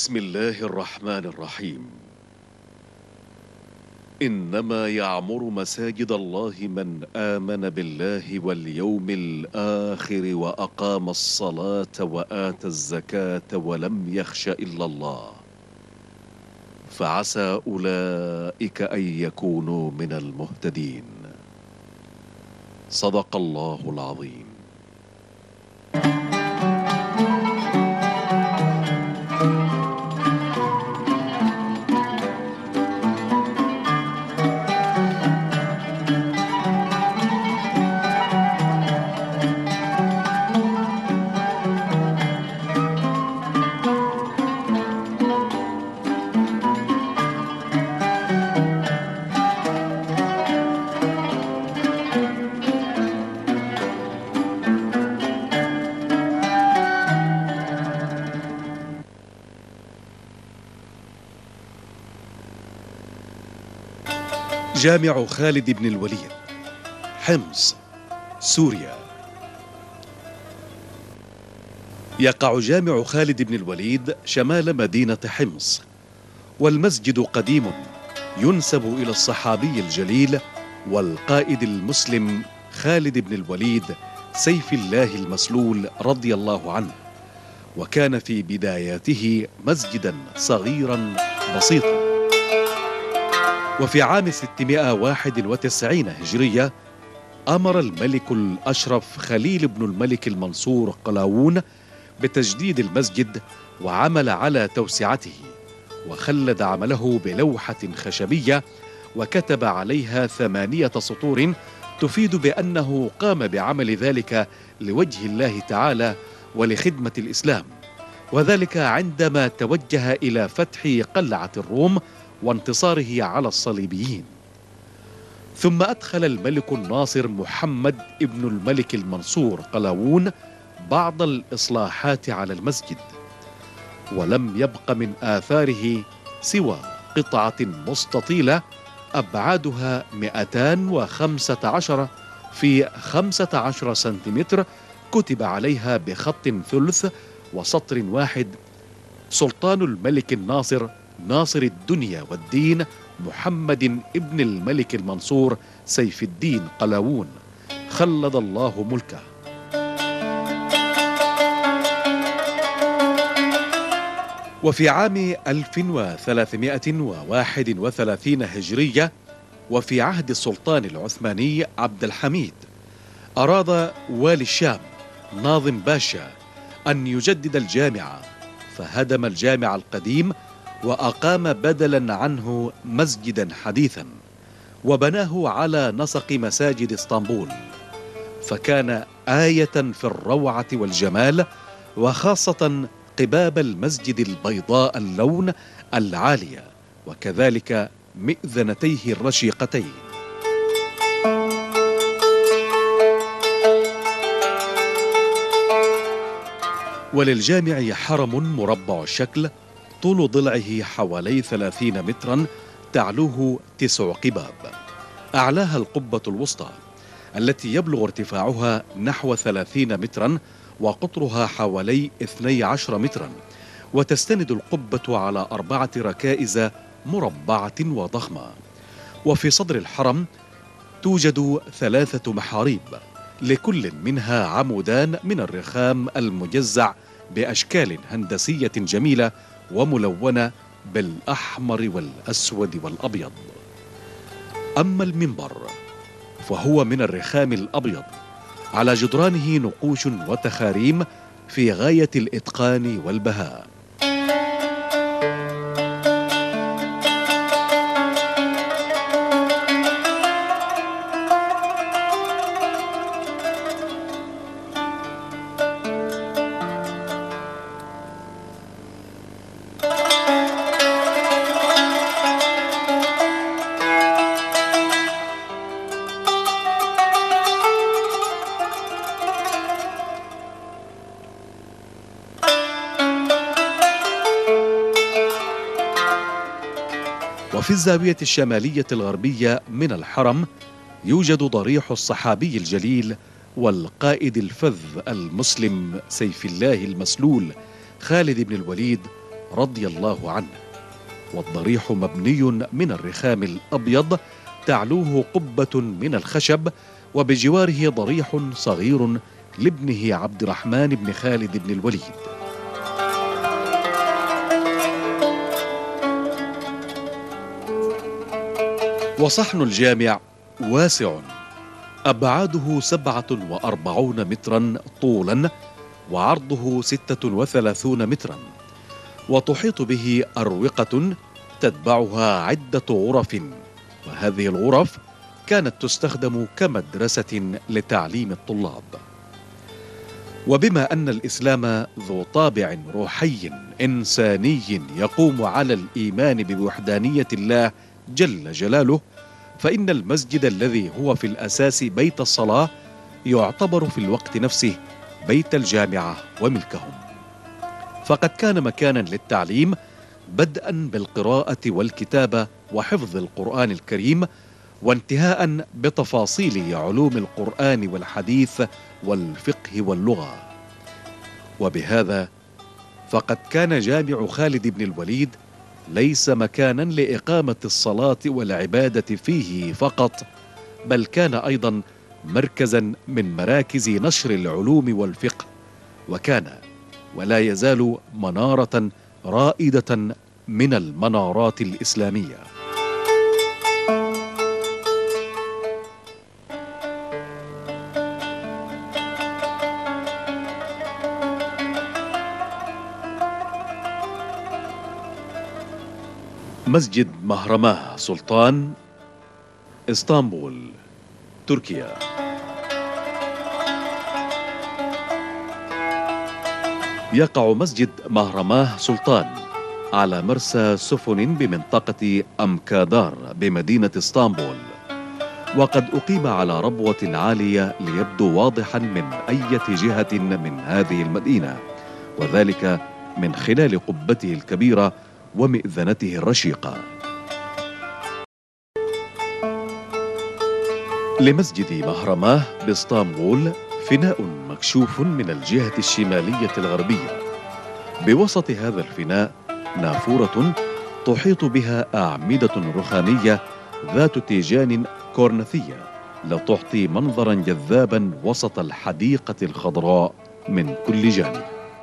بسم الله الرحمن الرحيم. إنما يعمر مساجد الله من آمن بالله واليوم الآخر وأقام الصلاة وآتى الزكاة ولم يخش إلا الله، فعسى أولئك أن يكونوا من المهتدين. صدق الله العظيم. جامع خالد بن الوليد، حمص، سوريا. يقع جامع خالد بن الوليد شمال مدينة حمص، والمسجد قديم ينسب إلى الصحابي الجليل والقائد المسلم خالد بن الوليد سيف الله المسلول رضي الله عنه، وكان في بداياته مسجدا صغيرا بسيطا. وفي عام 691 هجرية أمر الملك الأشرف خليل بن الملك المنصور قلاوون بتجديد المسجد، وعمل على توسعته، وخلد عمله بلوحة خشبية وكتب عليها 8 سطور تفيد بأنه قام بعمل ذلك لوجه الله تعالى ولخدمة الإسلام، وذلك عندما توجه إلى فتح قلعة الروم وانتصاره على الصليبيين. ثم أدخل الملك الناصر محمد ابن الملك المنصور قلاوون بعض الإصلاحات على المسجد، ولم يبق من آثاره سوى قطعة مستطيلة أبعادها 215 في 15 سنتيمتر، كتب عليها بخط ثلث وسطر واحد: سلطان الملك الناصر ناصر الدنيا والدين محمد ابن الملك المنصور سيف الدين قلاوون، خلد الله ملكه. وفي عام 1331 هجرية، وفي عهد السلطان العثماني عبد الحميد، أراد والي الشام ناظم باشا أن يجدد الجامع، فهدم الجامع القديم وأقام بدلا عنه مسجدا حديثا، وبناه على نسق مساجد اسطنبول، فكان آية في الروعة والجمال، وخاصة قباب المسجد البيضاء اللون العالية، وكذلك مئذنتيه الرشيقتين. وللجامع حرم مربع الشكل طول ضلعه حوالي 30 مترا، تعلوه 9 قباب، أعلاها القبة الوسطى التي يبلغ ارتفاعها نحو 30 مترا وقطرها حوالي 12 مترا، وتستند القبة على 4 ركائز مربعة وضخمة. وفي صدر الحرم توجد 3 محاريب، لكل منها عمودان من الرخام المجزع بأشكال هندسية جميلة وملونة بالأحمر والأسود والأبيض. أما المنبر فهو من الرخام الأبيض، على جدرانه نقوش وتخاريم في غاية الإتقان والبهاء. وفي الزاوية الشمالية الغربية من الحرم يوجد ضريح الصحابي الجليل والقائد الفذ المسلم سيف الله المسلول خالد بن الوليد رضي الله عنه، والضريح مبني من الرخام الأبيض تعلوه قبة من الخشب، وبجواره ضريح صغير لابنه عبد الرحمن بن خالد بن الوليد. وصحن الجامع واسع، أبعاده 47 مترا طولا، وعرضه 36 مترا، وتحيط به أروقة تتبعها عدة غرف، وهذه الغرف كانت تستخدم كمدرسة لتعليم الطلاب. وبما أن الإسلام ذو طابع روحي إنساني يقوم على الإيمان بوحدانية الله جل جلاله، فإن المسجد الذي هو في الأساس بيت الصلاة يعتبر في الوقت نفسه بيت الجامعة وملكهم، فقد كان مكانا للتعليم بدءا بالقراءة والكتابة وحفظ القرآن الكريم، وانتهاء بتفاصيل علوم القرآن والحديث والفقه واللغة. وبهذا فقد كان جامع خالد بن الوليد ليس مكانا لإقامة الصلاة والعبادة فيه فقط، بل كان أيضا مركزا من مراكز نشر العلوم والفقه، وكان ولا يزال منارة رائدة من المنارات الإسلامية. مسجد مهرماه سلطان، اسطنبول، تركيا. يقع مسجد مهرماه سلطان على مرسى سفن بمنطقة أمكادار بمدينة اسطنبول، وقد أقيم على ربوة عالية ليبدو واضحا من أي جهة من هذه المدينة، وذلك من خلال قبته الكبيرة ومئذنته الرشيقة. لمسجد مهرماه باسطنبول فناء مكشوف من الجهة الشمالية الغربية. بوسط هذا الفناء نافورة تحيط بها أعمدة رخامية ذات تيجان كورنثية لتعطي منظرا جذابا وسط الحديقة الخضراء من كل جانب.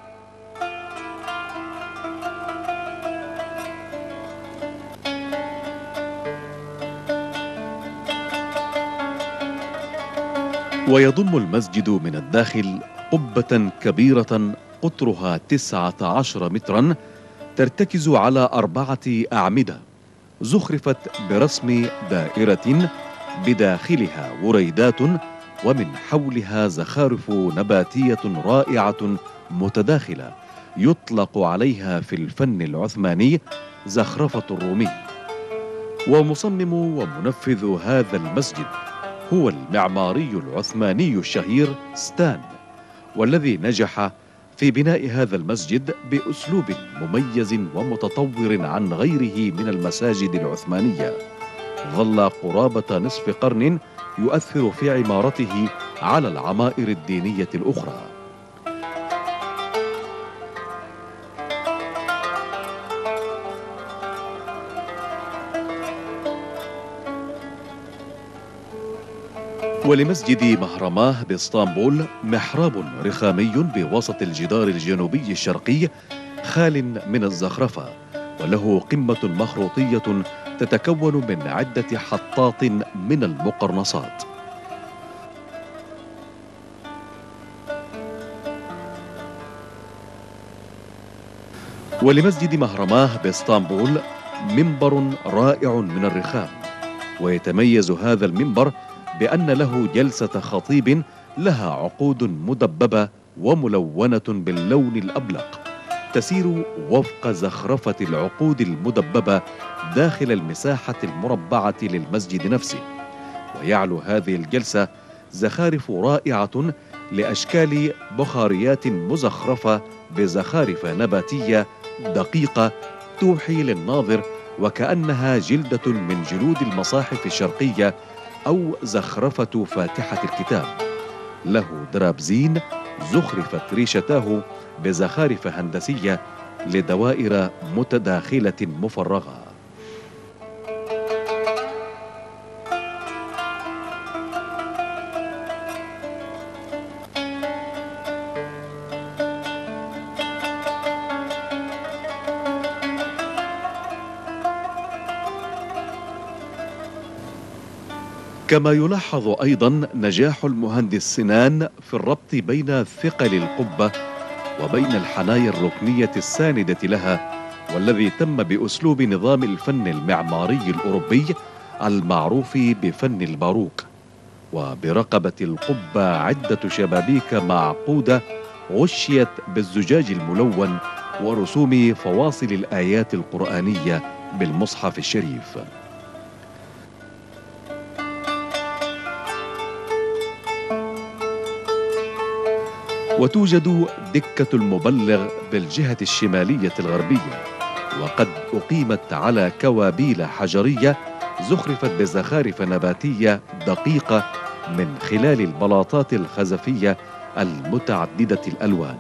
ويضم المسجد من الداخل قبة كبيرة قطرها 19 مترا ترتكز على 4 أعمدة زخرفت برسم دائرة بداخلها وريدات، ومن حولها زخارف نباتية رائعة متداخلة يطلق عليها في الفن العثماني زخرفة الرومي. ومصمم ومنفذ هذا المسجد هو المعماري العثماني الشهير ستان، والذي نجح في بناء هذا المسجد بأسلوب مميز ومتطور عن غيره من المساجد العثمانية. ظل قرابة نصف قرن يؤثر في عمارته على العمائر الدينية الأخرى. ولمسجد مهرماه باسطنبول محراب رخامي بوسط الجدار الجنوبي الشرقي خال من الزخرفة، وله قمة مخروطية تتكون من عدة حطات من المقرنصات. ولمسجد مهرماه باسطنبول منبر رائع من الرخام، ويتميز هذا المنبر بأن له جلسة خطيب لها عقود مدببة وملونة باللون الأبلق تسير وفق زخرفة العقود المدببة داخل المساحة المربعة للمسجد نفسه. ويعلو هذه الجلسة زخارف رائعة لأشكال بخاريات مزخرفة بزخارف نباتية دقيقة توحي للناظر وكأنها جلدة من جلود المصاحف الشرقية أو زخرفة فاتحة الكتاب. له درابزين زخرفت ريشتاه بزخارف هندسية لدوائر متداخلة مفرغة. كما يلاحظ أيضا نجاح المهندس سنان في الربط بين ثقل القبة وبين الحنايا الركنية الساندة لها، والذي تم بأسلوب نظام الفن المعماري الأوروبي المعروف بفن الباروك. وبرقبة القبة عدة شبابيك معقودة غشيت بالزجاج الملون ورسوم فواصل الآيات القرآنية بالمصحف الشريف. وتوجد دكة المبلغ بالجهة الشمالية الغربية، وقد أقيمت على كوابيل حجرية زخرفت بزخارف نباتية دقيقة من خلال البلاطات الخزفية المتعددة الألوان.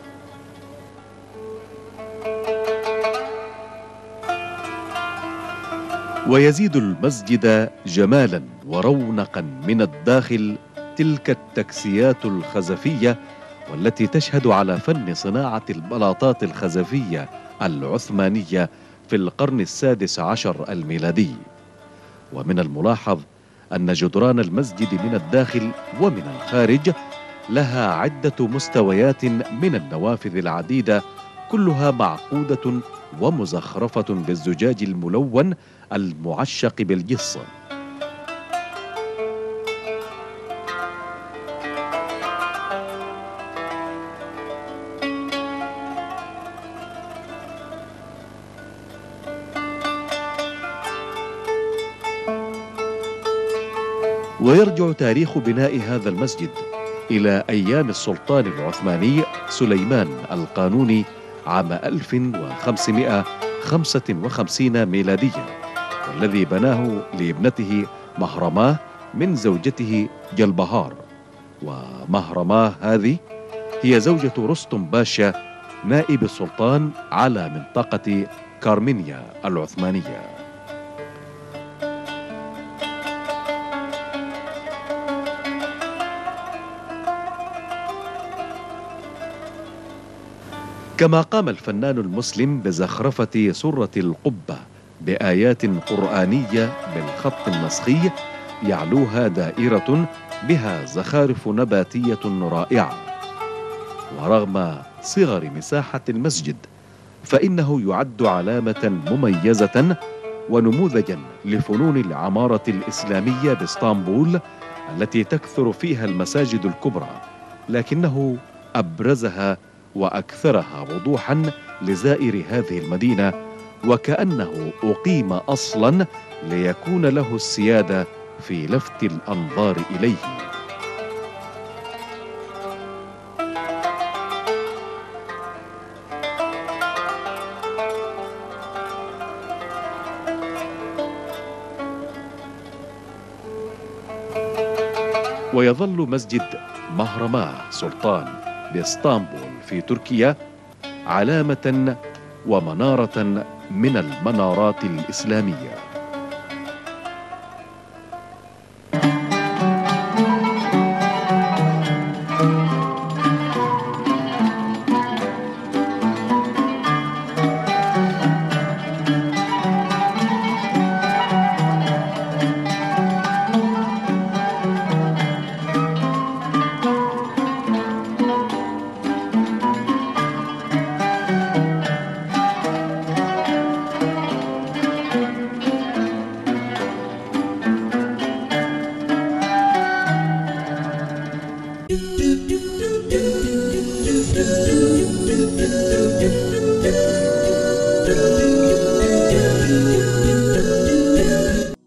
ويزيد المسجد جمالا ورونقا من الداخل تلك التكسيات الخزفية، والتي تشهد على فن صناعة البلاطات الخزفية العثمانية في القرن ال16 الميلادي. ومن الملاحظ أن جدران المسجد من الداخل ومن الخارج لها عدة مستويات من النوافذ العديدة، كلها معقودة ومزخرفة بالزجاج الملون المعشق بالجص. ويرجع تاريخ بناء هذا المسجد إلى أيام السلطان العثماني سليمان القانوني عام 1555 ميلاديا، والذي بناه لابنته مهرماه من زوجته جلبهار. ومهرماه هذه هي زوجة رستم باشا نائب السلطان على منطقة كارمينيا العثمانية. كما قام الفنان المسلم بزخرفة سرة القبة بآيات قرآنية بالخط النسخي يعلوها دائرة بها زخارف نباتية رائعة. ورغم صغر مساحة المسجد فإنه يعد علامة مميزة ونموذجا لفنون العمارة الإسلامية باسطنبول التي تكثر فيها المساجد الكبرى، لكنه أبرزها وأكثرها وضوحا لزائر هذه المدينة، وكأنه أقيم أصلا ليكون له السيادة في لفت الأنظار إليه. ويظل مسجد مهرماه سلطان باسطنبول في تركيا علامة ومنارة من المنارات الإسلامية.